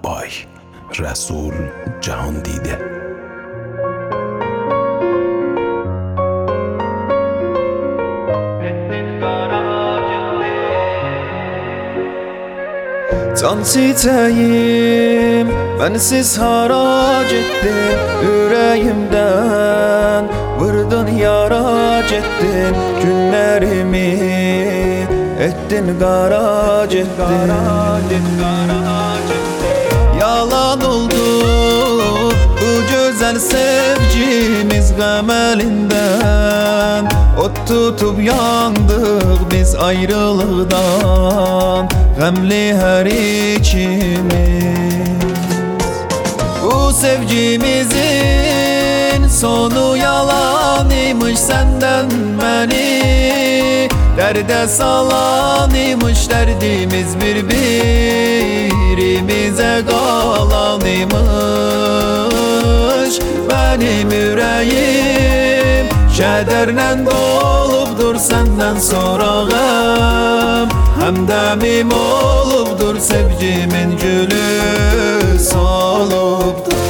by Resul Cahandide. Can çiçeğim, bensiz harac ettin yüreğimden, vurdun yarac ettin günlerimi, ettin garac ettin. Yalan oldu bu güzel sevgimiz gam elinden, ot tutup yandık biz ayrılıktan, gamli her içimiz. Bu sevgimizin sonu yalanıymış, senden beni derde salanıymış, derdimiz birbirimize kalanıymış. Benim yüreğim kederle dolupdur senden sorağım, hemdemim olupdur sevgimin gülü solupdur.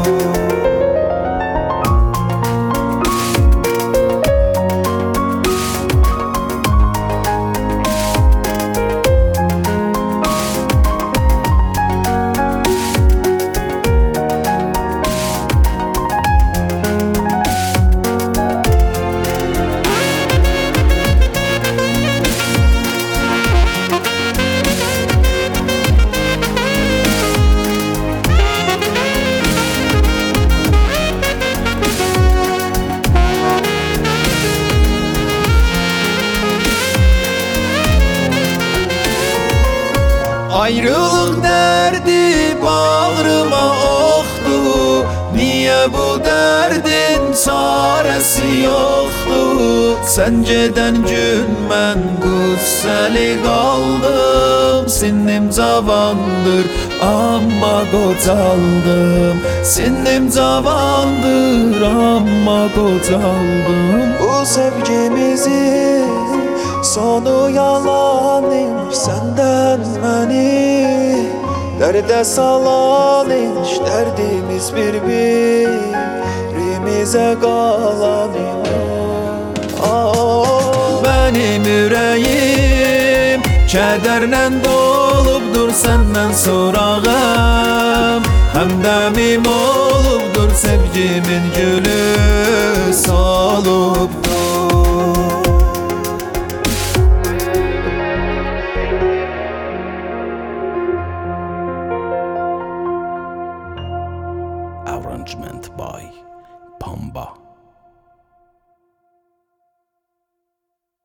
Ayrılık derdi bağrıma oktu, niye bu derdin çaresi yoktu? Senceden gün mən qüssəli qaldım, sinnim cavandır amma qocaldım, sinnim cavandır amma qocaldım. Bu sevgimizin sonu yalanıymış, senden beni derde salanıymış, derdimiz birbirimize kalanıymış. Benim yüreğim kederle dolupdur senden sorağım, hemdemim olupdur sevgimin gülü solupdur. Arrangement by Pamba.